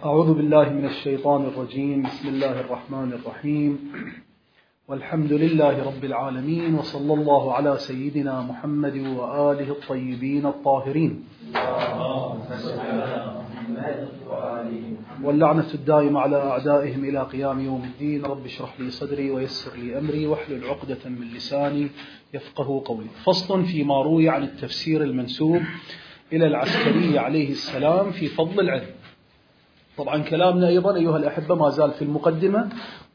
أعوذ بالله من الشيطان الرجيم. بسم الله الرحمن الرحيم، والحمد لله رب العالمين، وصلى الله على سيدنا محمد وآله الطيبين الطاهرين، واللعنة الدائمة على أعدائهم إلى قيام يوم الدين. رب اشرح لي صدري ويسر لي أمري واحلل عقدة من لساني يفقه قولي. فصل فيما روي عن التفسير المنسوب إلى العسكري عليه السلام في فضل العلم. طبعا كلامنا أيضا أيها الأحبة ما زال في المقدمة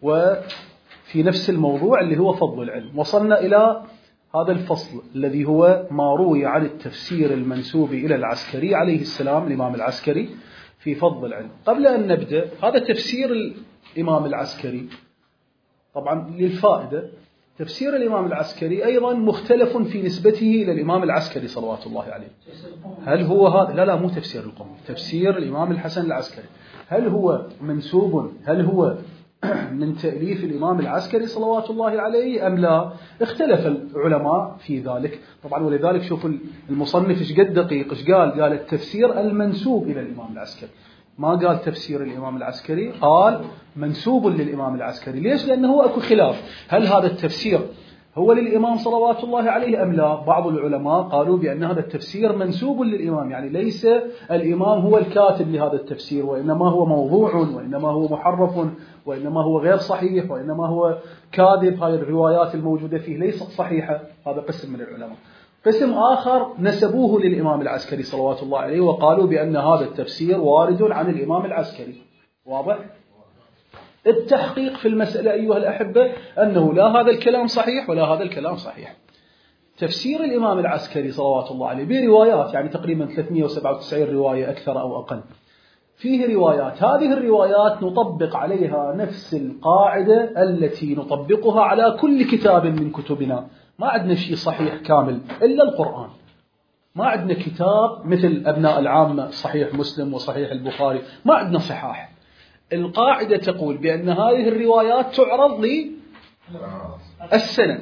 وفي نفس الموضوع اللي هو فضل العلم. وصلنا إلى هذا الفصل الذي هو ما روي عن التفسير المنسوب إلى العسكري عليه السلام، الإمام العسكري، في فضل العلم. قبل أن نبدأ، هذا تفسير الإمام العسكري طبعا للفائدة. تفسير الإمام العسكري أيضا مختلف في نسبته إلى الإمام العسكري صلوات الله عليه. هل هو هذا؟ لا مو تفسير القومي، تفسير الإمام الحسن العسكري. هل هو منسوب؟ هل هو من تأليف الإمام العسكري صلوات الله عليه أم لا؟ اختلف العلماء في ذلك طبعا. ولذلك شوفوا المصنف ايش قد دقيق، ايش قال التفسير المنسوب إلى الإمام العسكري، ما قال تفسير الإمام العسكري، قال منسوب للإمام العسكري. ليش؟ لأنه أكو خلاف، هل هذا التفسير هو للإمام صلوات الله عليه أم لا؟ بعض العلماء قالوا بأن هذا التفسير منسوب للإمام، يعني ليس الإمام هو الكاتب لهذا التفسير، وإنما هو موضوع، وإنما هو محرف، وإنما هو غير صحيح، وإنما هو كاذب. هذه الروايات الموجودة فيه ليست صحيحة. هذا قسم من العلماء. قسم آخر نسبوه للإمام العسكري صلوات الله عليه وقالوا بأن هذا التفسير وارد عن الإمام العسكري. واضح؟ التحقيق في المسألة أيها الأحبة أنه لا هذا الكلام صحيح ولا هذا الكلام صحيح. تفسير الإمام العسكري صلوات الله عليه بروايات، يعني تقريبا 397 رواية أكثر أو أقل. فيه روايات، هذه الروايات نطبق عليها نفس القاعدة التي نطبقها على كل كتاب من كتبنا. ما عندنا شيء صحيح كامل إلا القرآن. ما عندنا كتاب مثل أبناء العامة صحيح مسلم وصحيح البخاري، ما عندنا صحاح. القاعدة تقول بأن هذه الروايات تعرض للسند،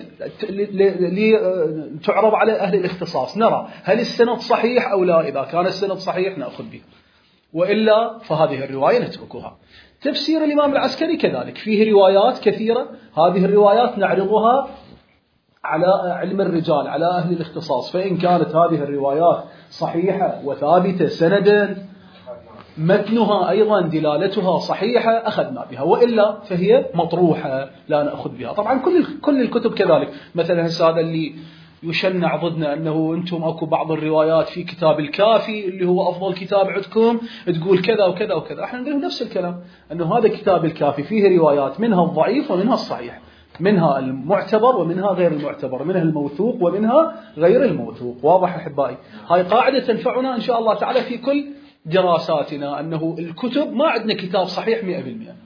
تعرض على أهل الاختصاص، نرى هل السند صحيح أو لا. إذا كان السند صحيح نأخذ به، وإلا فهذه الرواية نتركها. تفسير الإمام العسكري كذلك فيه روايات كثيرة، هذه الروايات نعرضها على علم الرجال، على أهل الاختصاص. فإن كانت هذه الروايات صحيحة وثابتة سندا، متنها أيضا دلالتها صحيحة، أخذنا بها، وإلا فهي مطروحة لا نأخذ بها. طبعا كل الكتب كذلك. مثلا هذا اللي يشنع ضدنا أنه أنتم أكو بعض الروايات في كتاب الكافي اللي هو أفضل كتاب عندكم تقول كذا وكذا وكذا، احنا نقول نفس الكلام، أنه هذا كتاب الكافي فيه روايات منها الضعيف ومنها الصحيح، منها المعتبر ومنها غير المعتبر، منها الموثوق ومنها غير الموثوق. واضح أحبائي؟ هاي قاعدة تنفعنا إن شاء الله تعالى في كل دراساتنا، أنه الكتب ما عندنا كتاب صحيح 100%.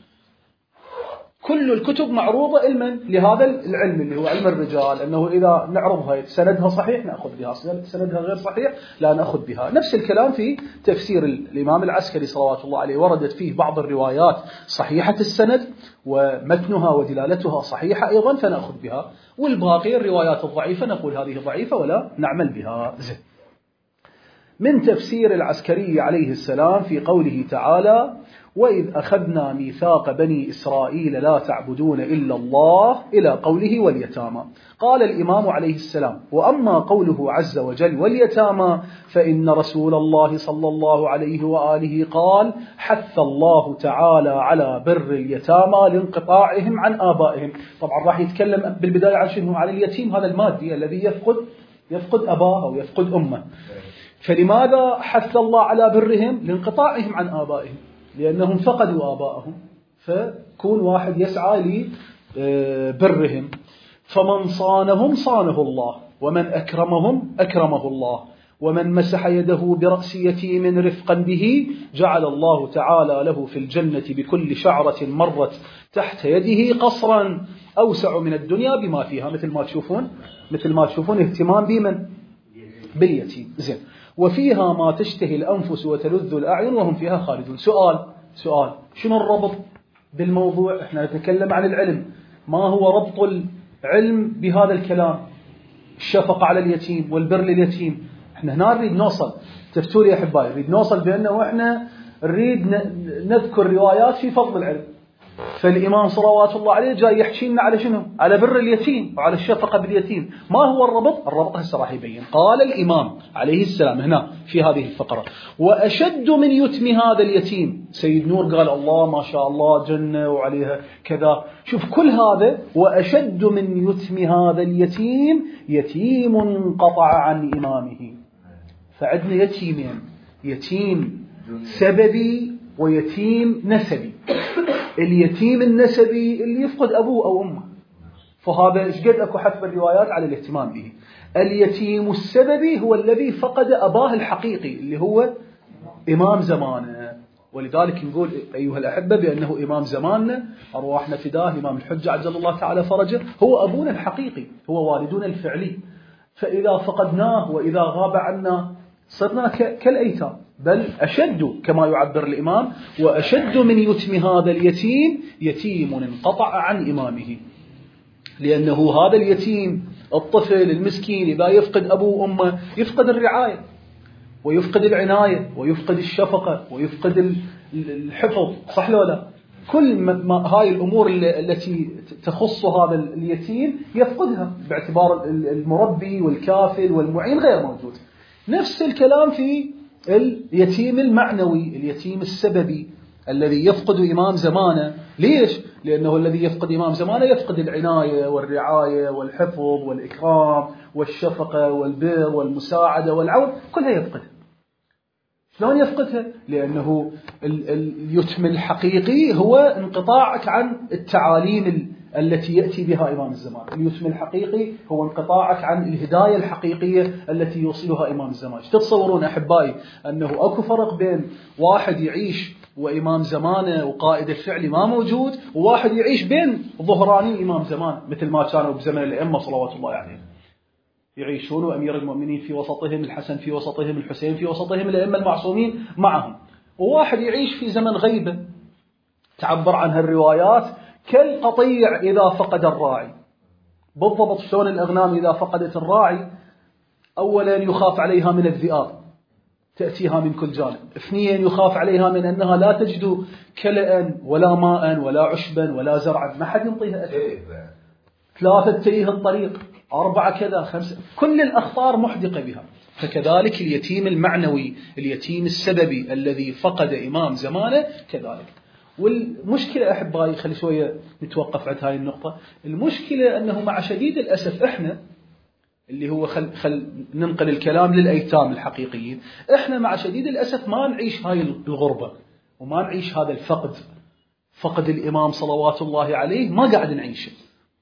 كل الكتب معروضة علما لهذا العلم اللي هو علم الرجال، أنه إذا نعرضها سندها صحيح نأخذ بها، سندها غير صحيح لا نأخذ بها. نفس الكلام في تفسير الإمام العسكري صلوات الله عليه، وردت فيه بعض الروايات صحيحة السند ومتنها ودلالتها صحيحة أيضا فنأخذ بها، والباقي الروايات الضعيفة نقول هذه ضعيفة ولا نعمل بها. من تفسير العسكري عليه السلام في قوله تعالى: وإذ أخذنا ميثاق بني إسرائيل لا تعبدون إلا الله، إلى قوله واليتامى. قال الإمام عليه السلام: وأما قوله عز وجل واليتامى فإن رسول الله صلى الله عليه وآله قال: حث الله تعالى على بر اليتامى لانقطاعهم عن آبائهم. طبعا راح يتكلم بالبداية عن شنو؟ عن اليتيم، هذا المادي الذي يفقد أباه أو يفقد أمه. فلماذا حث الله على برهم؟ لانقطاعهم عن آبائهم، لأنهم فقدوا آبائهم، فكون واحد يسعى لبرهم. فمن صانهم صانه الله، ومن أكرمهم أكرمه الله، ومن مسح يده برأس يتيم رفقا به جعل الله تعالى له في الجنة بكل شعرة مرت تحت يده قصرا أوسع من الدنيا بما فيها. مثل ما تشوفون اهتمام بمن؟ باليتيم. زين. وفيها ما تشتهي الأنفس وتلذ الأعين وهم فيها خالدون. سؤال شنو الربط بالموضوع؟ احنا نتكلم عن العلم، ما هو ربط العلم بهذا الكلام؟ الشفقة على اليتيم والبر لليتيم. احنا هنا نريد نوصل، تفتوا لي يا أحبائي، نريد نوصل بأنه احنا نريد نذكر روايات في فضل العلم. فالإمام صلوات الله عليه جاي يحكي لنا على شنو؟ على بر اليتيم وعلى الشفقة باليتيم. ما هو الربط؟ الربط هسه راح يبين. قال الإمام عليه السلام هنا في هذه الفقرة: وأشد من يتم هذا اليتيم. سيد نور قال الله ما شاء الله جنة وعليها كذا. شوف كل هذا: وأشد من يتم هذا اليتيم يتيم انقطع عن إمامه. فعندنا يتيمين: يتيم سببي ويتيم نسبي. اليتيم النسبي اللي يفقد أبوه أو أمه، فهذا إيش قد أكو حث بالروايات على الاهتمام به. اليتيم السببي هو الذي فقد أباه الحقيقي اللي هو إمام زمانه. ولذلك نقول أيها الأحبة بأنه إمام زماننا أرواحنا فداه إمام الحجة عجل الله تعالى فرجه، هو أبونا الحقيقي، هو والدنا الفعلي. فإذا فقدناه وإذا غاب عنا صرنا كالأيتام، بل أشد كما يعبر الإمام: وأشد من يتم هذا اليتيم يتيم انقطع عن إمامه. لأنه هذا اليتيم الطفل المسكين إذا يفقد أبوه وأمه يفقد الرعاية ويفقد العناية ويفقد الشفقة ويفقد الحفظ، صح لو لا؟ كل ما هاي الأمور التي تخص هذا اليتيم يفقدها، باعتبار المربي والكافل والمعين غير موجود. نفس الكلام في اليتيم المعنوي، اليتيم السببي الذي يفقد إمام زمانه. ليش؟ لأنه الذي يفقد إمام زمانه يفقد العناية والرعاية والحفظ والإكرام والشفقة والبر والمساعدة والعون، كلها يفقدها. شلون يفقدها؟ لأنه اليتم الحقيقي هو انقطاعك عن التعاليم التي يأتي بها إمام الزمان. اليتم الحقيقي هو انقطاعك عن الهداية الحقيقية التي يوصلها إمام الزمان. تتصورون أحبائي أنه أكو فرق بين واحد يعيش وإمام زمانه وقائد الفعلي ما موجود، وواحد يعيش بين ظهراني إمام زمان مثل ما كانوا بزمن الأئمة صلوات الله عليهم يعيشون، وأمير المؤمنين في وسطهم، الحسن في وسطهم، الحسين في وسطهم، الأئمة المعصومين معهم. وواحد يعيش في زمن غيبة تعبر عنها الروايات كالقطيع إذا فقد الراعي. بالضبط شلون الأغنام إذا فقدت الراعي أولا يخاف عليها من الذئاب تأتيها من كل جانب، اثنين يخاف عليها من أنها لا تجد كلأ ولا ماء ولا عشبا ولا زرعا، ما حد ينطيها أكل، ثلاثة تيه الطريق، أربعة كذا، خمسة، كل الأخطار محدقة بها. فكذلك اليتيم المعنوي، اليتيم السببي الذي فقد إمام زمانه كذلك. والمشكلة أحبائي خلي شوية نتوقف عند هاي النقطة. المشكلة أنه مع شديد الأسف إحنا اللي هو خل ننقل الكلام للأيتام الحقيقيين، إحنا مع شديد الأسف ما نعيش هاي الغربة وما نعيش هذا الفقد، فقد الإمام صلوات الله عليه ما قاعد نعيشه،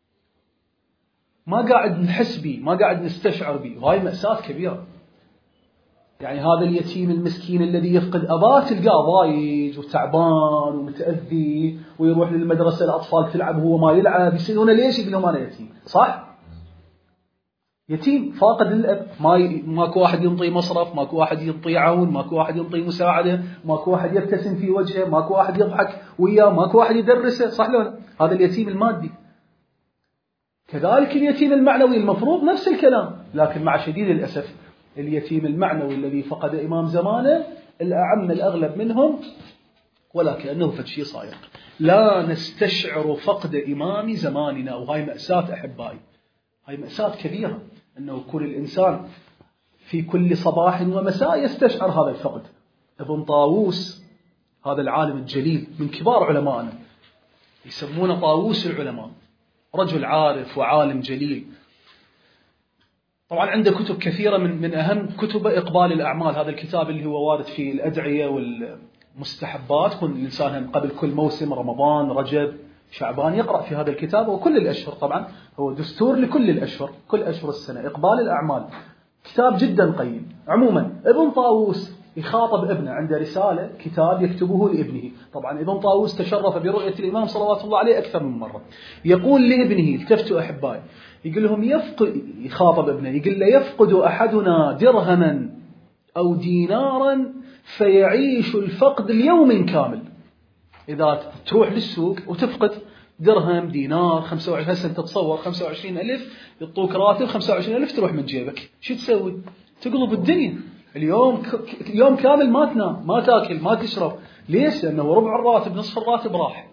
ما قاعد نحس به، ما قاعد نستشعر به، وهاي مأساة كبيرة. يعني هذا اليتيم المسكين الذي يفقد أباه تلقاه ضايج وتعبان ومتأذي، ويروح للمدرسة الأطفال تلعب وهو ما يلعب، يسألونه ليش؟ يقول لهم أنا يتيم. صح؟ يتيم فاقد الأب، ماكو واحد ينطي مصرف، ماكو واحد ينطي عون، ماكو واحد ينطي مساعدة، ماكو واحد يبتسم في وجهه، ماكو واحد يضحك وياه، ماكو واحد يدرسه، صح لو لا؟ هذا اليتيم المادي. كذلك اليتيم المعنوي المفروض نفس الكلام، لكن مع شديد الأسف اليتيم المعنوي الذي فقد إمام زمانه الأعم الأغلب منهم ولا كأنه فشي صاير. لا نستشعر فقد إمام زماننا، وهاي مأساة أحبائي، هاي مأساة كبيرة، أنه كل الإنسان في كل صباح ومساء يستشعر هذا الفقد. ابن طاووس هذا العالم الجليل من كبار علمائنا، يسمونه طاووس العلماء، رجل عارف وعالم جليل. طبعا عنده كتب كثيرة، من أهم كتب إقبال الأعمال، هذا الكتاب اللي هو وارد في الأدعية والمستحبات، كل الإنسان قبل كل موسم رمضان رجب شعبان يقرأ في هذا الكتاب، وكل الأشهر طبعا هو دستور لكل الأشهر، كل أشهر السنة، إقبال الأعمال، كتاب جدا قيم. عموما ابن طاووس يخاطب ابنه، عنده رسالة كتاب يكتبه لابنه. طبعا ابن طاووس تشرف برؤية الإمام صلوات الله عليه أكثر من مرة. يقول لابنه، التفتوا أحبائي، يقول لهم يخاطب ابنه، يقول له: يفقد أحدنا درهما أو دينارا فيعيش الفقد اليوم كامل. إذا تروح للسوق وتفقد درهم دينار 25، هسه تتصور 25,000 يعطوك راتب 25,000 تروح من جيبك، شو تسوي؟ تقلب الدنيا. اليوم كامل ما تنام، ما تاكل، ما تشرب. ليش؟ لأنه ربع الراتب، نصف الراتب راح.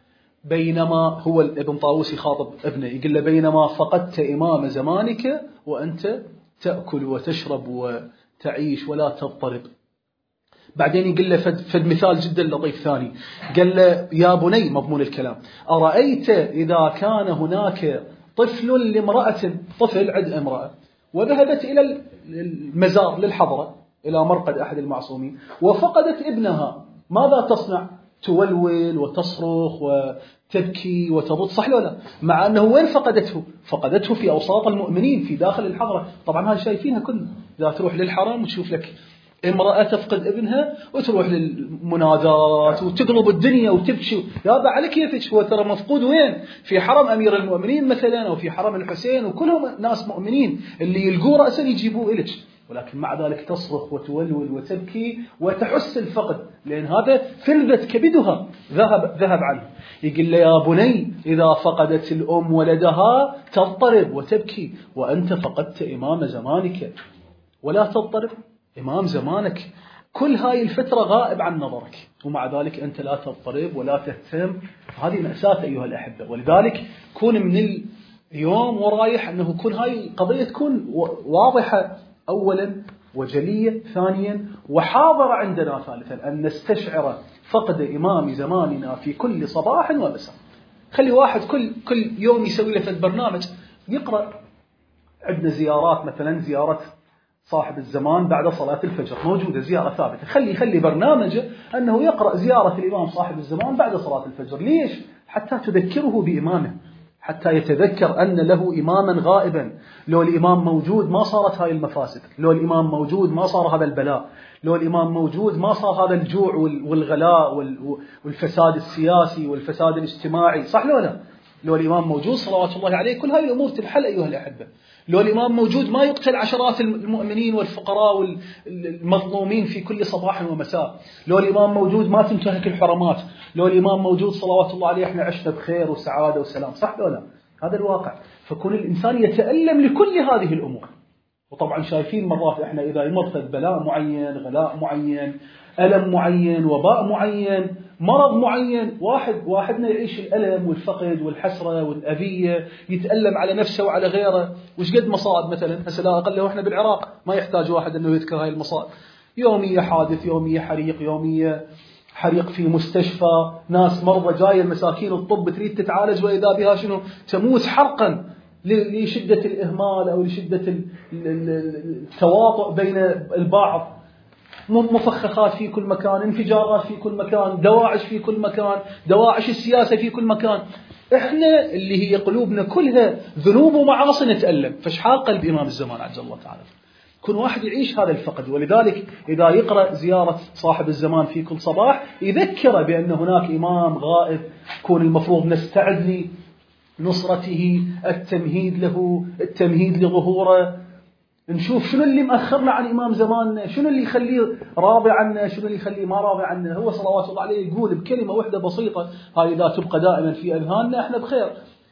بينما هو ابن طاووس يخاطب ابنه يقول له بينما فقدت إمام زمانك وأنت تأكل وتشرب وتعيش ولا تضطرب. بعدين يقول له فد مثال جدا لطيف ثاني، قال له يا بني، مضمون الكلام، أرأيت إذا كان هناك طفل لامرأة، طفل عند امرأة، وذهبت إلى المزار للحضرة إلى مرقد أحد المعصومين وفقدت ابنها، ماذا تصنع؟ تولول وتصرخ وتبكي وتبط، صح ولا لا؟ مع أنه وين فقدته؟ فقدته في أوساط المؤمنين في داخل الحضرة. طبعا هذا شايفينها كلنا، إذا تروح للحرم وتشوف لك امرأة تفقد ابنها وتروح للمنادات وتقلب الدنيا وتبكي، هذا على كيفك، هو ترى مفقود وين؟ في حرم أمير المؤمنين مثلا، أو في حرم الحسين، وكلهم ناس مؤمنين اللي يلقوا رأسا يجيبوه إليك، ولكن مع ذلك تصرخ وتولول وتبكي وتحس الفقد، لأن هذا فلذت كبدها، ذهب عنه. يقول له يا بني إذا فقدت الأم ولدها تضطرب وتبكي، وأنت فقدت إمام زمانك ولا تضطرب. إمام زمانك كل هاي الفترة غائب عن نظرك، ومع ذلك أنت لا تضطرب ولا تهتم. هذه مأساة أيها الأحبة. ولذلك كون من اليوم ورايح أنه كل هاي القضية تكون واضحة أولا وجلية ثانيا وحاضرة عندنا ثالثا، أن نستشعر فقد إمام زماننا في كل صباح ومساء. خلي واحد كل يوم يسوي له برنامج يقرأ. عندنا زيارات، مثلا زيارة صاحب الزمان بعد صلاة الفجر موجودة، زيارة ثابتة. خلي برنامجه أنه يقرأ زيارة الإمام صاحب الزمان بعد صلاة الفجر. ليش؟ حتى تذكره بإمامه، حتى يتذكر أن له إماما غائبا. لو الإمام موجود ما صارت هاي المفاسد، لو الإمام موجود ما صار هذا البلاء، لو الإمام موجود ما صار هذا الجوع والغلاء والفساد السياسي والفساد الاجتماعي، صح لو لا؟ لو الإمام موجود صلوات الله عليه كل هاي الأمور تنحل أيها الأحبة. لو الإمام موجود ما يقتل عشرات المؤمنين والفقراء والمظلومين في كل صباح ومساء. لو الإمام موجود ما تنتهك الحرمات. لو الإمام موجود صلوات الله عليه احنا عشنا بخير وسعادة وسلام، صح ولا لا؟ هذا الواقع. فكون الإنسان يتألم لكل هذه الأمور. وطبعا شايفين مرات احنا إذا يمر في بلاء معين، غلاء معين، ألم معين، وباء معين، مرض معين، واحدنا يعيش الألم والفقد والحسرة والأذية، يتألم على نفسه وعلى غيره. وش قد مصائب مثلا هسه لا أقل وإحنا بالعراق، ما يحتاج واحد أنه يذكر هاي المصائب. يومية حادث، يومية حريق، يومية حريق في مستشفى، ناس مرضى جاية المساكين الطب تريد تتعالج وإذا بها شنو تموت حرقا لشدة الإهمال أو لشدة التواطؤ بين البعض. مفخخات في كل مكان، انفجارات في كل مكان، دواعش في كل مكان، دواعش السياسة في كل مكان. احنا اللي هي قلوبنا كلها ذنوب ومعاصي نتألم. فشحال قلب إمام الزمان عز الله تعالى. كل واحد يعيش هذا الفقد. ولذلك إذا يقرأ زيارة صاحب الزمان في كل صباح يذكره بأن هناك إمام غائب، كون المفروض نستعد لنصرته، التمهيد له، التمهيد لظهوره، نشوف شنو اللي مأخرنا عن إمام زماننا، شنو اللي يخليه راضي عنا، شنو اللي يخليه ما راضي عنا. هو صلوات الله عليه يقول بكلمة واحدة بسيطة، هاي إذا تبقى دائما في أذهاننا احنا بخير.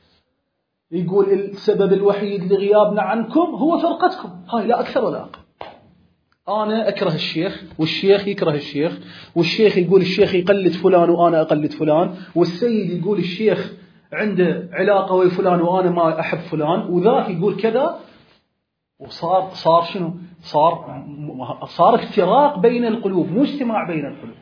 يقول السبب الوحيد لغيابنا عنكم هو فرقتكم، هاي لا أكثر ولا أقل. أنا أكره الشيخ والشيخ يكره الشيخ، والشيخ يقول الشيخ يقلد فلان وأنا أقلد فلان، والسيد يقول الشيخ عنده علاقة ويا فلان وأنا ما أحب فلان، وذاك يقول كذا. وصار شنو؟ صار افتراق بين القلوب، مو اجتماع بين القلوب.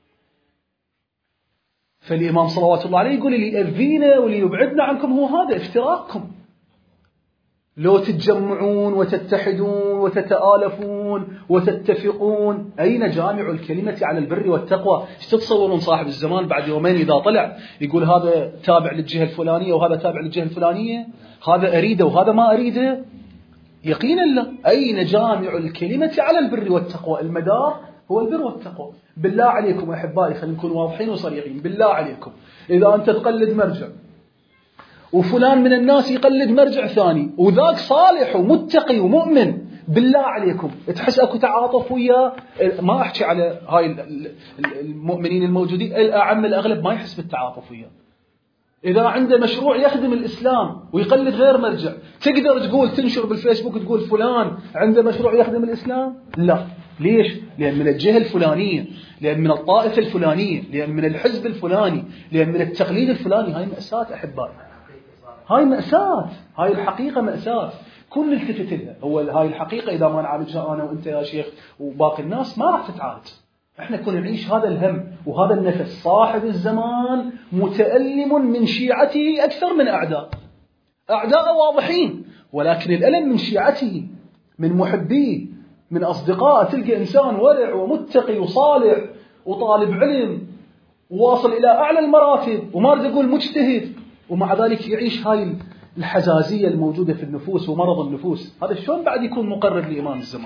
فالإمام صلوات الله عليه يقول اللي يأذينا واللي يبعدنا عنكم هو هذا افتراقكم. لو تتجمعون وتتحدون وتتآلفون وتتفقون، أين جامع الكلمة على البر والتقوى؟ ايش تتصورون صاحب الزمان بعد يومين إذا طلع يقول هذا تابع للجهة الفلانية وهذا تابع للجهة الفلانية، هذا أريده وهذا ما أريده؟ يقينا لا. أين جامع الكلمة على البر والتقوى؟ المدار هو البر والتقوى. بالله عليكم أحبائي خلينا نكون واضحين وصريحين. بالله عليكم إذا أنت تقلد مرجع وفلان من الناس يقلد مرجع ثاني وذاك صالح ومتقي ومؤمن، بالله عليكم تحس أكو تعاطف وياه؟ ما أحكي على هاي المؤمنين الموجودين، الأعم الأغلب ما يحس بالتعاطف وياه. إذا عنده مشروع يخدم الإسلام ويقلد غير مرجع، تقدر تقول تنشر بالفيسبوك تقول فلان عنده مشروع يخدم الإسلام؟ لا. ليش؟ لأن من الجهة الفلانية، لأن من الطائفة الفلانية، لأن من الحزب الفلاني، لأن من التقليد الفلاني. هاي مأساة أحبائي، هاي مأساة، هاي الحقيقة مأساة. كل نلتفت لها. هاي الحقيقة إذا ما نعالجها أنا وأنت يا شيخ وباقي الناس ما راح تتعالج. احنا كنا نعيش هذا الهم وهذا النفس. صاحب الزمان متألم من شيعته أكثر من أعداء واضحين، ولكن الألم من شيعته، من محبيه، من أصدقائه. تلقى إنسان ورع ومتقي وصالح وطالب علم وواصل إلى أعلى المراتب وما أريد أقول مجتهد، ومع ذلك يعيش هاي الحزازية الموجودة في النفوس ومرض النفوس. هذا شلون بعد يكون مقرب لإمام الزمان؟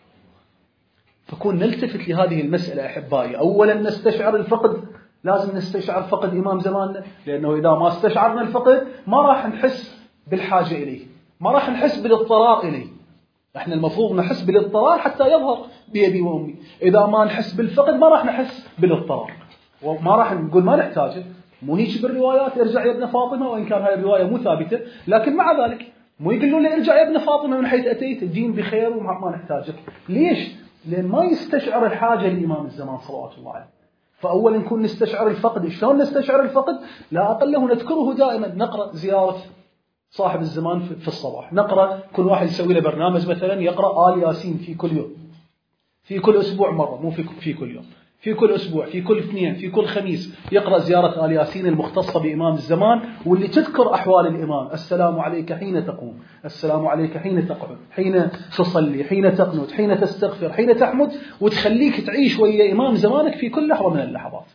فكون نلتفت لهذه المسألة أحبائي. أولا نستشعر الفقد، لازم نستشعر فقد إمام زماننا، لأنه إذا ما استشعرنا الفقد ما راح نحس بالحاجة إليه، ما راح نحس بالاضطرار إليه. احنا المفروض نحس بالاضطرار حتى يظهر بأبي وأمي. إذا ما نحس بالفقد ما راح نحس بالاضطرار، وما راح نقول ما نحتاجه. مو هيك بالروايات ارجع يا ابن فاطمة، وإن كان هاي الرواية مو ثابتة، لكن مع ذلك مو يقولون لي ارجع يا ابن فاطمة من حيث أتيت، الدين بخير وما نحتاجك. ليش؟ لأن ما يستشعر الحاجة لإمام الزمان صلوات الله عليه. فأولا نكون نستشعر الفقد. شلون نستشعر الفقد؟ لا أقل له نذكره دائما. نقرأ زيارة صاحب الزمان في الصباح، نقرأ كل واحد يسوي له برنامج مثلا يقرأ آل ياسين في كل يوم، في كل أسبوع مرة، مو في كل يوم، في كل أسبوع، في كل اثنين، في كل خميس يقرأ زيارة آل ياسين المختصة بإمام الزمان، واللي تذكر أحوال الإمام. السلام عليك حين تقوم، السلام عليك حين تقعد، حين تصلي، حين تقنت، حين تستغفر، حين تحمد، وتخليك تعيش ويا إمام زمانك في كل لحظة من اللحظات.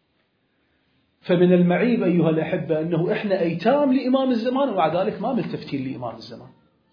فمن المعيب أيها الأحبة أنه إحنا أيتام لإمام الزمان ومع ذلك ما ملتفتين لإمام الزمان.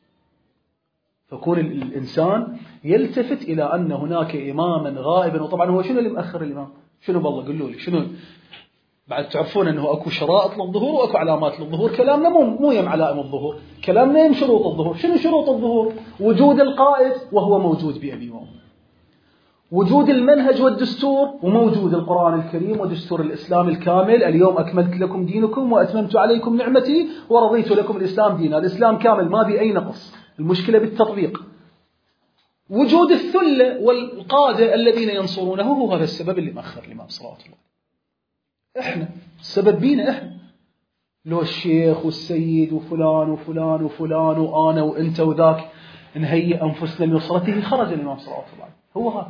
فكون الإنسان يلتفت إلى أن هناك إماما غائبا. وطبعا هو شنو اللي مأخر الإمام؟ شنو بالله قلوا لي شنو؟ بعد تعرفون أنه أكو شرائط للظهور وأكو علامات للظهور. كلامنا مو يم علائم الظهور، كلامنا يم شروط الظهور. شنو شروط الظهور؟ وجود القائد وهو موجود بأبي وأمي، وجود المنهج والدستور، وموجود القرآن الكريم ودستور الإسلام الكامل. اليوم أكملت لكم دينكم وأتممت عليكم نعمتي ورضيت لكم الإسلام دينا. الإسلام كامل ما بأي نقص، المشكلة بالتطبيق. وجود الثلة والقادة الذين ينصرونه هو هذا السبب اللي مأخر الإمام صلوات الله. إحنا السبب بينا إحنا، لو الشيخ والسيد وفلان وفلان وفلان وأنا وأنت وذاك نهيئ أنفسنا لنصرته خرج الإمام صلوات الله. هو هذا.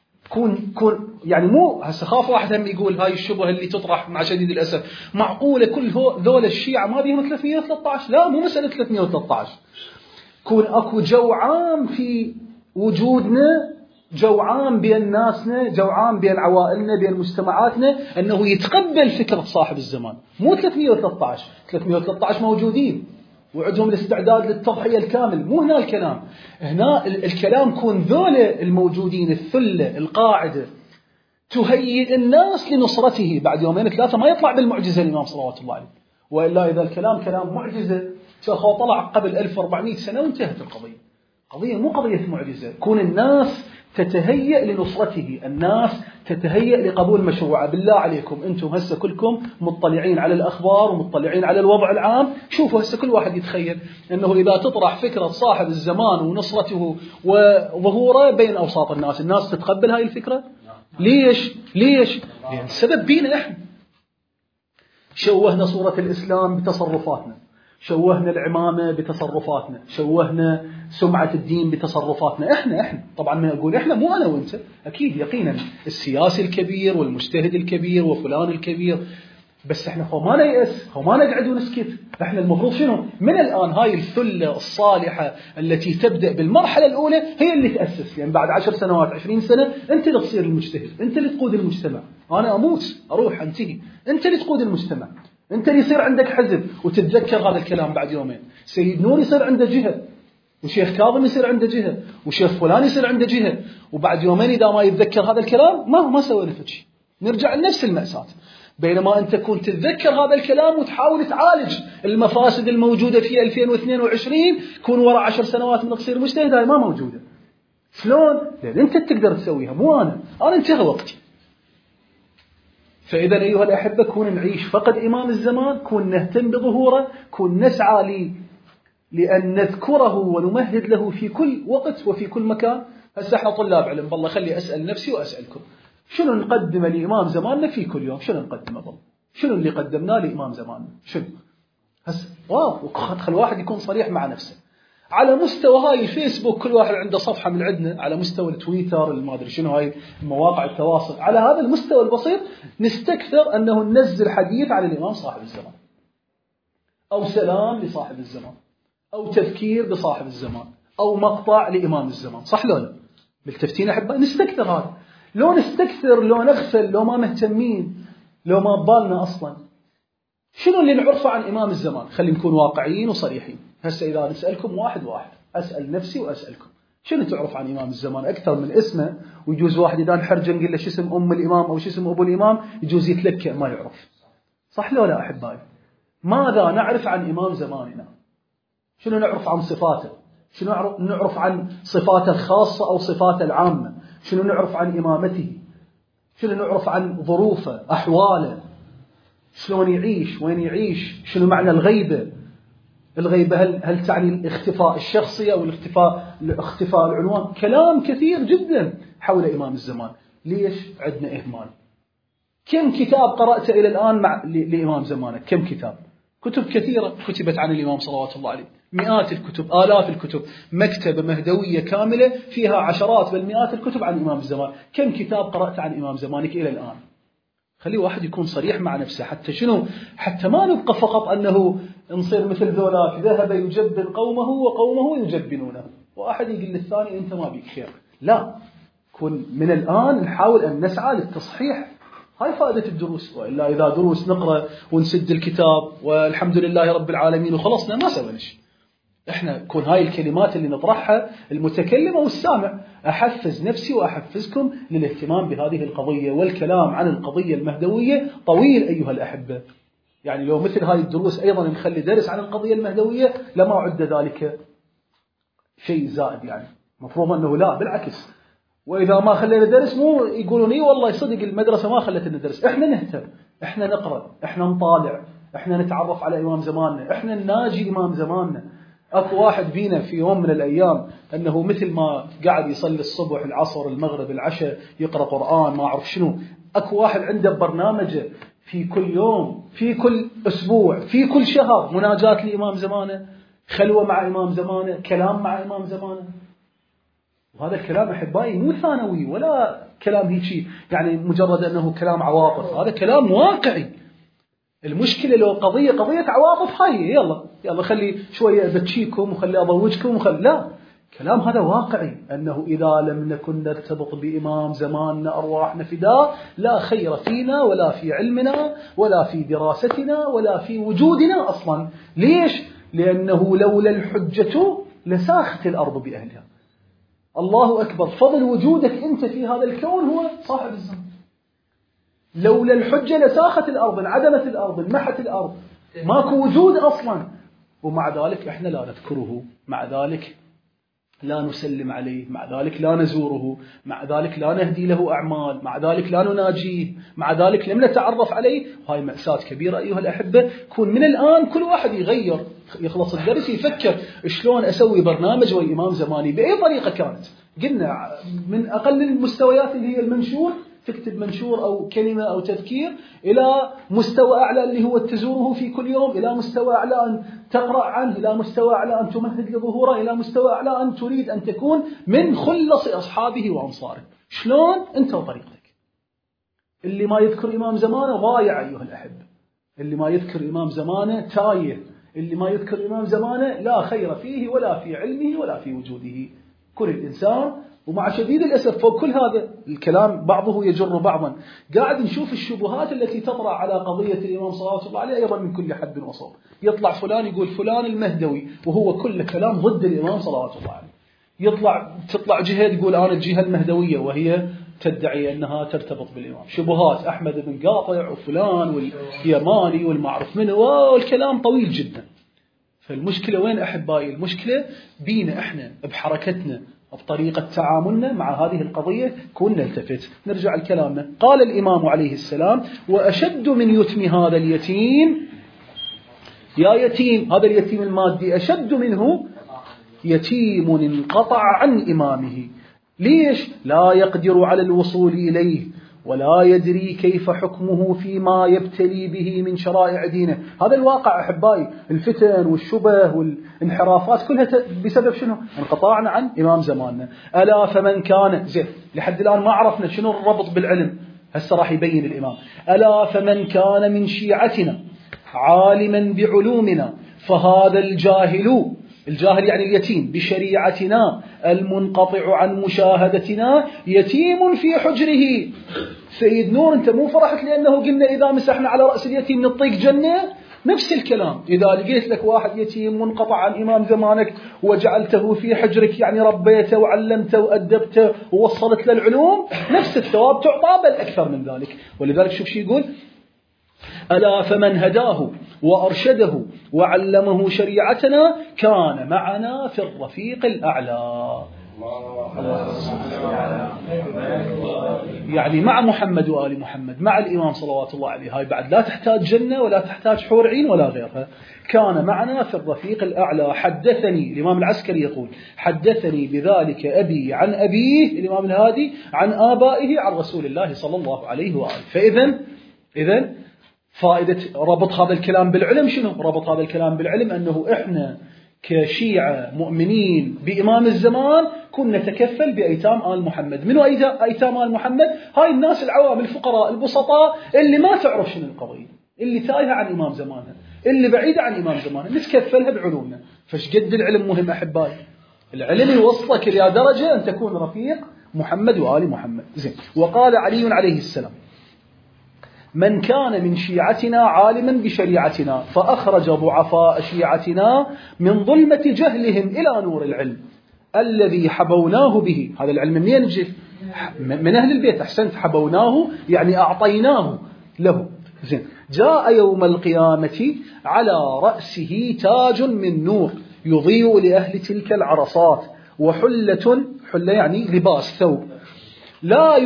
كون يعني مو هسه خاف واحد هم يقول هاي الشبهة اللي تطرح مع شديد الأسف، معقولة كل ذول الشيعة ما بيهم 313؟ لا، مو مسألة 313. كون أكو جو عام في وجودنا، جو عام بين ناسنا، جو عام بين عوائلنا، بين مجتمعاتنا، أنه يتقبل فكرة صاحب الزمان. مو 313 313 موجودين وعندهم الاستعداد للتضحية الكامل. مو هنا الكلام. هنا الكلام كون ذولا الموجودين الثلة القاعدة تهيئ الناس لنصرته. بعد يومين ثلاثة ما يطلع بالمعجزة الإمام صلوات الله عليه. وإلا إذا الكلام كلام معجزة شيخ طلع قبل 1400 سنة وانتهت القضية. قضية مو قضية معجزة. كون الناس تتهيأ لنصرته، الناس تتهيأ لقبول مشروعه. بالله عليكم أنتم هسه كلكم مطلعين على الأخبار ومطلعين على الوضع العام. شوفوا هسه كل واحد يتخيل أنه إذا تطرح فكرة صاحب الزمان ونصرته وظهوره بين أوساط الناس تتقبل هاي الفكرة؟ ليش؟ لأن السبب بينا إحنا. شوهنا صورة الإسلام بتصرفاتنا، شوهنا العمامة بتصرفاتنا، شوهنا سمعة الدين بتصرفاتنا. إحنا طبعا ما أقول إحنا مو أنا وأنت، أكيد يقينا السياسي الكبير والمجتهد الكبير وفلان الكبير، بس إحنا خو ما نيأس، خو ما نقعد ونسكت. إحنا المفروض شنو؟ من الآن هاي الثلة الصالحة التي تبدأ بالمرحلة الأولى هي اللي تأسس. يعني بعد 10 سنوات 20 سنة أنت اللي تصير المجتهد، أنت اللي تقود المجتمع. أنا أموت أروح أنتهي، أنت اللي تقود المجتمع، أنت اللي يصير عندك حزب. وتتذكر هذا الكلام بعد يومين سيد نور يصير عنده جهة، وشيخ كاظم يصير عنده جهة، وشيخ فلان يصير عنده جهة. وبعد يومين إذا ما يتذكر هذا الكلام ما سوينا شيء، نرجع لنفس المأساة. بينما أنت كنت تتذكر هذا الكلام وتحاول تعالج المفاسد الموجودة في 2022، كون وراء 10 سنوات من تصير مجتهد هاي ما موجودة. شلون؟ لأن أنت تقدر تسويها مو أنا انتهى وقتي. فإذا أيها الأحبة كون نعيش فقد إمام الزمان، كون نهتم بظهوره، كون نسعى لأن نذكره ونمهد له في كل وقت وفي كل مكان. هسه احنا طلاب علم، بالله خلي أسأل نفسي وأسألكم، شنو نقدمه لإمام زماننا في كل يوم؟ شنو نقدمه بالله؟ شنو اللي قدمناه لإمام زماننا؟ شنو؟ هسه خل واحد يكون صريح مع نفسه. على مستوى هاي الفيسبوك كل واحد عنده صفحة من عندنا، على مستوى التويتر ما أدري شنو هاي مواقع التواصل، على هذا المستوى البسيط نستكثر أنه ننزل حديث عن الإمام صاحب الزمان، أو سلام لصاحب الزمان، أو تذكير بصاحب الزمان، أو مقطع لإمام الزمان، صح لو لا؟ بالتفتين أحبائي نستكثر هذا. لو نستكثر، لو نغفل، لو ما مهتمين، لو ما ببالنا أصلا شنو اللي نعرفه عن إمام الزمان؟ خلينا نكون واقعيين وصريحين. هسه إذا نسألكم واحد واحد، أسأل نفسي وأسألكم، شنو تعرف عن إمام الزمان أكثر من اسمه؟ ويجوز واحد إذا نحرجه نقول له شو اسم أم الإمام أو شو اسم أبو الإمام يجوز يتلكأ ما يعرف، صح لو لا أحبائي؟ ماذا نعرف عن إمام زماننا؟ شنو نعرف عن صفاته؟ شنو نعرف عن صفاته الخاصة أو صفاته العامة؟ شنو نعرف عن إمامته؟ شنو نعرف عن ظروفه، أحواله، شلون يعيش، وين يعيش، شنو معنى الغيبة؟ الغيبة هل تعني الاختفاء الشخصي أو الاختفاء العنوان؟ كلام كثير جدا حول إمام الزمان. ليش عندنا إهمال؟ كم كتاب قرأت إلى الآن لإمام زمانك؟ كم كتاب؟ كتب كثيرة كتبت عن الإمام صلوات الله عليه، مئات الكتب، آلاف الكتب، مكتبة مهدوية كاملة فيها عشرات بل مئات الكتب عن إمام الزمان. كم كتاب قرأت عن إمام زمانك إلى الآن؟ خلي واحد يكون صريح مع نفسه، حتى شنو؟ حتى ما نبقى فقط أنه نصير مثل ذولاك، ذهب يجبن قومه وقومه يجبنونه، واحد يقول للثاني أنت ما بيك خير. لا، كن من الآن نحاول أن نسعى للتصحيح. هاي فائدة الدروس، وإلا إذا دروس نقرأ ونسد الكتاب والحمد لله رب العالمين وخلصنا ما سوينا شيء. احنا كون هاي الكلمات اللي نطرحها المتكلم أو السامع، أحفز نفسي وأحفزكم للاهتمام بهذه القضية. والكلام عن القضية المهدوية طويل أيها الأحبة، يعني لو مثل هاي الدروس أيضا نخلي درس عن القضية المهدوية لما عد ذلك شيء زائد، يعني مفروض أنه لا، بالعكس. وإذا ما خلينا درس مو يقولون إيه والله صدق المدرسة ما خلت لنا درس. إحنا نهتم، إحنا نقرأ، إحنا نطالع، إحنا نتعرف على إمام زماننا، إحنا نناجي إمام زماننا. أكو واحد بينا في يوم من الأيام أنه مثل ما قاعد يصلي الصبح العصر المغرب العشاء يقرأ قرآن ما أعرف شنو، أكو واحد عنده برنامجه في كل يوم، في كل أسبوع، في كل شهر مناجاة لإمام زمانه، خلوة مع إمام زمانه، كلام مع إمام زمانه. وهذا الكلام أحبائي مو ثانوي ولا كلام هيك يعني مجرد أنه كلام عواطف، هذا كلام واقعي. المشكلة لو قضية عواطف، هاي يلا خلي شوية أبتشيكم وخلي أضوجكم لا، كلام هذا واقعي، أنه إذا لم نكن نرتبط بإمام زماننا أرواحنا فداء، لا خير فينا ولا في علمنا ولا في دراستنا ولا في وجودنا أصلا. ليش؟ لأنه لولا الحجة لساخت الأرض بأهلها. الله أكبر، فضل وجودك أنت في هذا الكون هو صاحب الزمان. لولا الحجة لساخت الأرض، انعدمت الأرض، انمحت الأرض، ماكو وجود أصلا. ومع ذلك إحنا لا نذكره، مع ذلك لا نسلم عليه، مع ذلك لا نزوره، مع ذلك لا نهدي له أعمال، مع ذلك لا نناجيه، مع ذلك لم نتعرف عليه. وهي مأساة كبيرة أيها الأحبة. كون من الآن كل واحد يغير، يخلص الدرس يفكر شلون أسوي برنامج وإمام زماني بأي طريقة كانت. قلنا من أقل المستويات اللي هي المنشور، تكتب منشور أو كلمة أو تذكير، إلى مستوى أعلى اللي هو تزوره في كل يوم، إلى مستوى أعلى أن تقرأ عنه، إلى مستوى أعلى أن تمهد لظهوره، إلى مستوى أعلى أن تريد أن تكون من خلص أصحابه وأنصاره. شلون؟ أنت وطريقتك. اللي ما يذكر إمام زمانه ضايع أيها الأحبة، اللي ما يذكر إمام زمانه تايه، اللي ما يذكر إمام زمانه لا خير فيه ولا في علمه ولا في وجوده. كل الإنسان، ومع شديد الأسف فوق كل هذا الكلام بعضه يجر بعضا، قاعد نشوف الشبهات التي تطرأ على قضية الإمام صلوات الله عليه أيضا من كل حد وصوب. يطلع فلان يقول فلان المهدوي وهو كل كلام ضد الإمام صلوات الله عليه. تطلع جهة تقول أنا الجهة المهدوية وهي تدعي أنها ترتبط بالإمام. شبهات أحمد بن قاطع وفلان واليماني والمعرف منه، والكلام طويل جدا. فالمشكلة وين أحبائي؟ المشكلة بينا إحنا بحركتنا، بطريقة تعاملنا مع هذه القضية. كنا نلتفت نرجع لكلامنا. قال الإمام عليه السلام: وأشد من يتم هذا اليتيم، يا يتيم، هذا اليتيم المادي أشد منه يتيم انقطع عن إمامه. ليش؟ لا يقدر على الوصول إليه ولا يدري كيف حكمه فيما يبتلي به من شرائع دينه. هذا الواقع أحبائي، الفتن والشبه والانحرافات كلها بسبب شنو؟ انقطاعنا عن إمام زماننا. ألا فمن كان زين، لحد الآن ما عرفنا شنو الربط بالعلم، هسه راح يبين الإمام. ألا فمن كان من شيعتنا عالما بعلومنا فهذا الجاهل يعني اليتيم بشريعتنا المنقطع عن مشاهدتنا يتيم في حجره. سيد نور، أنت مو فرحت لأنه قلنا إذا مسحنا على رأس اليتيم نطيق جنة؟ نفس الكلام، إذا لقيت لك واحد يتيم منقطع عن إمام زمانك وجعلته في حجرك، يعني ربيته وعلمته وأدبته ووصلت له العلوم، نفس الثواب تعطى بل أكثر من ذلك. ولذلك شوف شو يقول: ألا فمن هداه وأرشده وعلمه شريعتنا كان معنا في الرفيق الأعلى. يعني مع محمد وآل محمد، مع الإمام صلوات الله عليه. هاي بعد لا تحتاج جنة ولا تحتاج حور عين ولا غيرها. كان معنا في الرفيق الأعلى. حدثني الإمام العسكري يقول: حدثني بذلك أبي عن أبيه الإمام الهادي عن آبائه عن رسول الله صلى الله عليه وآله. فإذن فائدة ربط هذا الكلام بالعلم شنو؟ ربط هذا الكلام بالعلم أنه إحنا كشيعة مؤمنين بإمام الزمان كنا نتكفل بأيتام آل محمد. منو أيتام آل محمد؟ هاي الناس العوام الفقراء البسطاء اللي ما تعرف شنو القضية، اللي تايهة عن إمام زمانها، اللي بعيدة عن إمام زمانها، نتكفلها بعلومنا. فش قد العلم مهم أحبائي؟ العلم يوصلك إلى درجة أن تكون رفيق محمد وآل محمد. زين. وقال علي عليه السلام: من كان من شيعتنا عالما بشريعتنا فأخرج ضعفاء شيعتنا من ظلمة جهلهم إلى نور العلم الذي حبوناه به. هذا العلم منين يجي؟ من أهل البيت. أحسنت، حبوناه يعني أعطيناه له. زين. جاء يوم القيامة على رأسه تاج من نور يضيء لأهل تلك العرصات، وحلة يعني لباس ثوب لا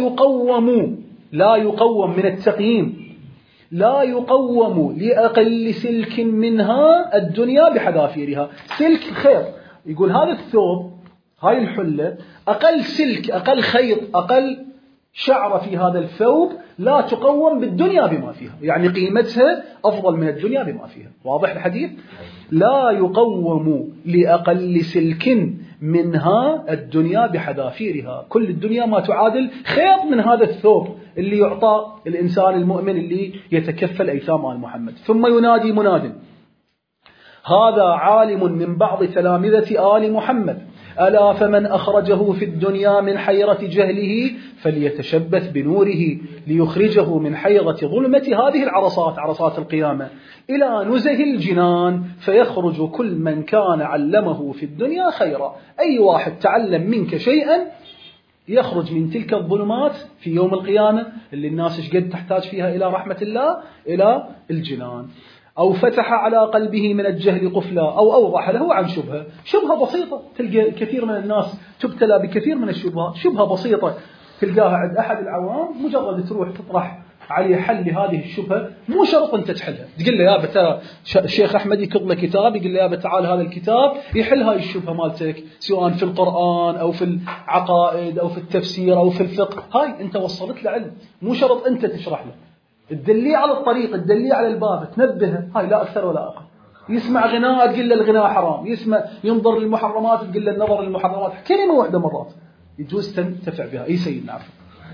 يقوم من التقييم، لا يقوم لأقل سلك منها الدنيا بحذافيرها. سلك خير، يقول هذا الثوب، هاي الحلة، أقل سلك، أقل خيط، أقل شعر في هذا الثوب لا تقوم بالدنيا بما فيها، يعني قيمتها أفضل من الدنيا بما فيها. واضح الحديث؟ لا يقوم لأقل سلك منها الدنيا بحذافيرها. كل الدنيا ما تعادل خيط من هذا الثوب اللي يعطى الإنسان المؤمن اللي يتكفل أيتام آل محمد. ثم ينادي مناد: هذا عالم من بعض تلامذة آل محمد، ألا فمن أخرجه في الدنيا من حيرة جهله فليتشبث بنوره ليخرجه من حيرة ظلمة هذه العرصات، عرصات القيامة، إلى نزه الجنان فيخرج كل من كان علمه في الدنيا خيرا. أي واحد تعلم منك شيئا يخرج من تلك الظلمات في يوم القيامة اللي الناس شقد تحتاج فيها إلى رحمة الله، إلى الجنان. أو فتح على قلبه من الجهل قفلا، أو أوضح له عن شبهة بسيطة. تلقى كثير من الناس تبتلى بكثير من الشبهات، شبهة بسيطة تلقاها عند أحد العوام، مجرد تروح تطرح عليه حل لهذه الشبهة، مو شرط أنت تحلها. تقول له يا بترى الشيخ أحمد يكتب له كتاب، يقول له يا تعال هذا الكتاب يحل هاي الشبهة مالتك، سواء في القرآن أو في العقائد أو في التفسير أو في الفقه. هاي أنت وصلت له علم، مو شرط أنت تشرح له، تدليه على الطريق، تدليه على الباب، تنبهه. هاي لا أكثر ولا أقل. يسمع غناء تقول له الغناء حرام، ينظر للمحرمات تقول له النظر للمحرمات. كلمة واحدة مرات يجوز تنتفع بها. أي سيدنا عفوا.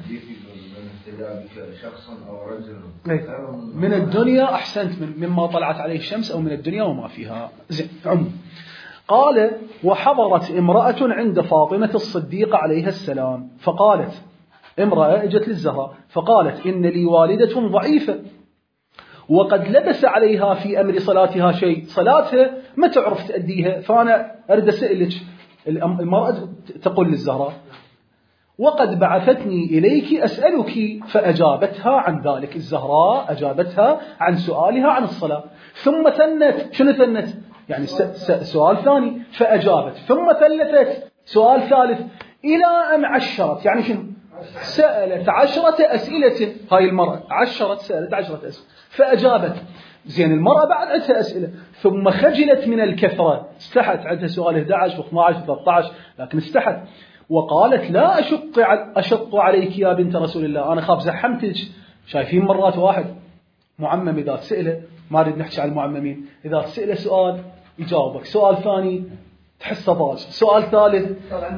من الدنيا أحسنت، مما طلعت عليه الشمس، أو من الدنيا وما فيها. زين. قال: وحضرت امرأة عند فاطمة الصديقة عليها السلام، فقالت، امرأة اجت للزهراء فقالت: إن لي والدة ضعيفة وقد لبس عليها في أمر صلاتها شيء، صلاتها ما تعرف تأديها، فأنا أريد أسألك. المرأة تقول للزهراء: وقد بعثتني إليك أسألك، فأجابتها عن ذلك. الزهراء أجابتها عن سؤالها عن الصلاة، ثم ثنت. شنو ثنت؟ يعني سؤال ثاني، فأجابت، ثم ثلثت سؤال ثالث، إلى أن عشرت. يعني شنو؟ سألت 10 أسئلة. هاي المرأة سألت 10 أسئلة فأجابت. زين. المرأة بعد عندها أسئلة، ثم خجلت من الكثرة، استحت. عندها سؤال 11 و12 و13 لكن استحت. وقالت لا أشق عليك يا بنت رسول الله، أنا خاف زحمتك. شايفين مرات واحد معمم إذا تسأله، ما نريد نحكي عن المعممين، إذا تسأله سؤال يجاوبك، سؤال ثاني تحسه ضاج، سؤال ثالث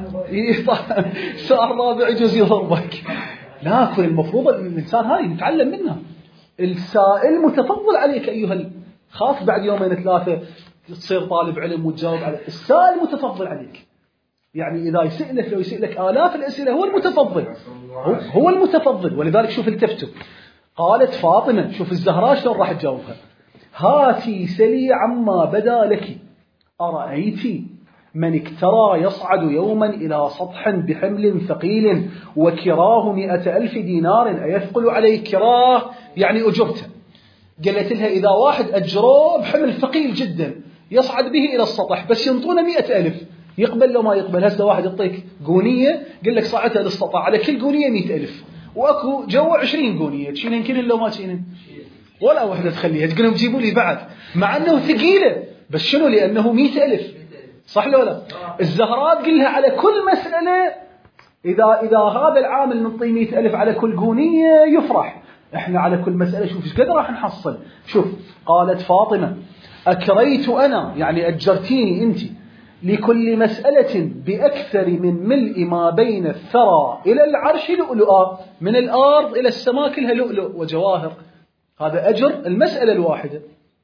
سؤال رابع يجوز يضربك. لكن المفروض الإنسان هاي نتعلم منها. السائل متفضل عليك أيها، خاف بعد يومين ثلاثة تصير طالب علم وتجاوب عليه. السائل متفضل عليك، يعني إذا يسألك لو يسألك آلاف الأسئلة هو المتفضل، هو المتفضل. ولذلك شوف التفتوا، قالت فاطمة، شوف الزهراء شلون راح تجاوبها، هاتي سلي عما بدا لك، أرأيت من اكترى يصعد يوما إلى سطح بحمل ثقيل وكراه 100,000 دينار أيثقل عليه كراه؟ يعني أجرته. قالت لها إذا واحد أجروه بحمل ثقيل جدا يصعد به إلى السطح بس ينطونه 100,000 يقبل لو ما يقبل؟ هسه واحد يعطيك قونية قل لك صعدتها للسطح، على كل قونية 100,000، وأكو جوا 20 قونية، تشيلين كلهن لو ما تشيلين ولا واحدة تخليها، تقولهم جيبوا لي بعد، مع أنه ثقيلة بس شنو؟ لأنه 100,000. صح لو لا؟ الزهراء تقول لها على كل مسألة إذا هذا العامل نعطيه 100,000 على كل قونية يفرح، إحنا على كل مسألة شوف إيش قد راح نحصل. شوف قالت فاطمة أكريت أنا، يعني أجرتيني أنت لكل مسألة بأكثر من ملء ما بين الثرى إلى العرش لؤلؤا، من الأرض إلى السماء كلها لؤلؤ وجواهر، هذا أجر المسألة الواحدة.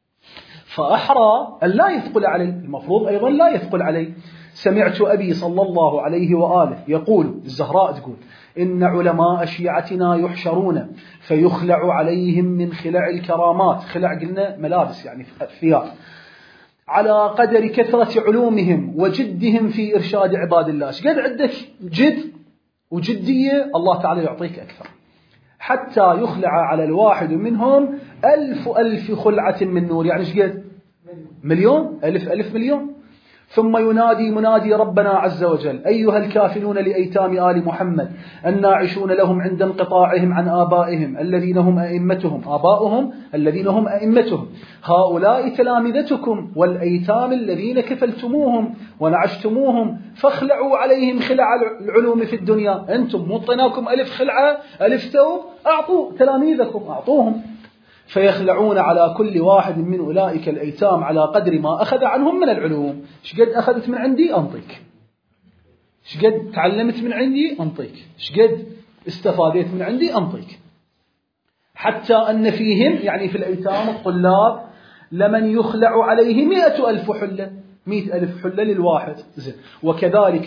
فأحرى أن لا يثقل علي، المفروض أيضا لا يثقل علي. سمعت أبي صلى الله عليه وآله يقول، الزهراء تقول إن علماء شيعتنا يحشرون فيخلع عليهم من خلع الكرامات، خلع قلنا ملابس يعني ثياب، على قدر كثرة علومهم وجدهم في إرشاد عباد الله. قد عندك جد وجدية الله تعالى يعطيك أكثر، حتى يخلع على الواحد منهم 1000 خلعة من نور، يعني شقد؟ مليون، 1000 مليون. ثم ينادي منادي ربنا عز وجل أيها الكافلون لأيتام آل محمد الناعشون لهم عند انقطاعهم عن آبائهم الذين هم أئمتهم، آباؤهم الذين هم أئمتهم، هؤلاء تلامذتكم والأيتام الذين كفلتموهم ونعشتموهم، فاخلعوا عليهم خلع العلوم في الدنيا. أنتم مطناكم 1000 خلعة 1000 ثوب، أعطوا تلاميذكم أعطوهم، فيخلعون على كل واحد من أولئك الأيتام على قدر ما أخذ عنهم من العلوم. شقد أخذت من عندي أنطيك، شقد تعلمت من عندي أنطيك، شقد استفادت من عندي أنطيك. حتى أن فيهم يعني في الأيتام الطلاب لمن يخلع عليه 100,000 حلة، 100,000 حلة للواحد. وكذلك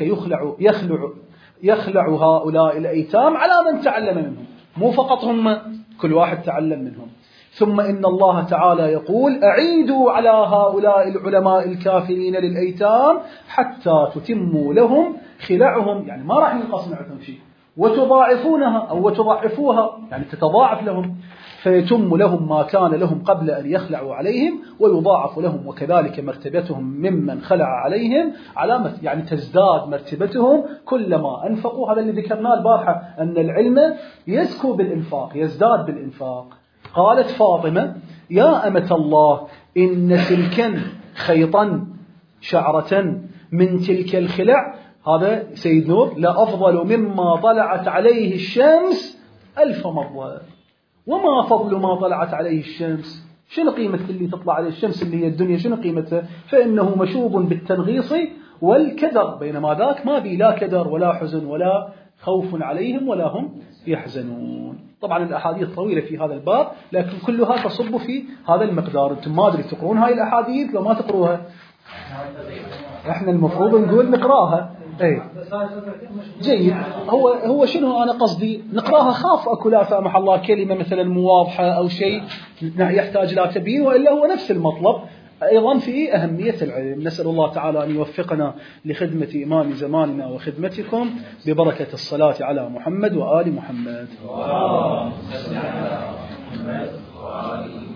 يخلع هؤلاء الأيتام على من تعلم منهم، مو فقط هم، كل واحد تعلم منهم. ثم إن الله تعالى يقول أعيدوا على هؤلاء العلماء الكافرين للأيتام حتى تتموا لهم خلعهم، يعني ما راح ينقص معكم شيء، وتضاعفونها أو وتضاعفوها يعني تتضاعف لهم، فيتم لهم ما كان لهم قبل أن يخلعوا عليهم ويضاعف لهم، وكذلك مرتبتهم ممن خلع عليهم علامة، يعني تزداد مرتبتهم كلما أنفقوا. هذا اللي ذكرناه البارحة، أن العلم يزكو بالإنفاق، يزداد بالإنفاق. قالت فاطمة يا أمة الله إن سلكا خيطا شعرة من تلك الخلع، هذا سيد نور، لأفضل مما طلعت عليه الشمس 1000 مرة. وما فضل ما طلعت عليه الشمس؟ شنو قيمة اللي تطلع عليه الشمس اللي هي الدنيا؟ شنو قيمتها؟ فإنه مشوب بالتنغيص والكدر، بينما ذاك ما بي لا كدر ولا حزن ولا خوف عليهم ولا هم يحزنون. طبعا الأحاديث طويلة في هذا الباب، لكن كلها تصب في هذا المقدار. أنتم ما أدري تقرون هاي الأحاديث لو ما تقروها، إحنا المفروض نقول نقراها. أي جيد. هو شنو أنا قصدي نقراها، خاف أكو لا سامح الله كلمة مثلا مو واضحة أو شيء يحتاج لا تبيين، وإلا هو نفس المطلب أيضا في أهمية العلم. نسأل الله تعالى أن يوفقنا لخدمة إمام زماننا وخدمتكم ببركة الصلاة على محمد وآل محمد.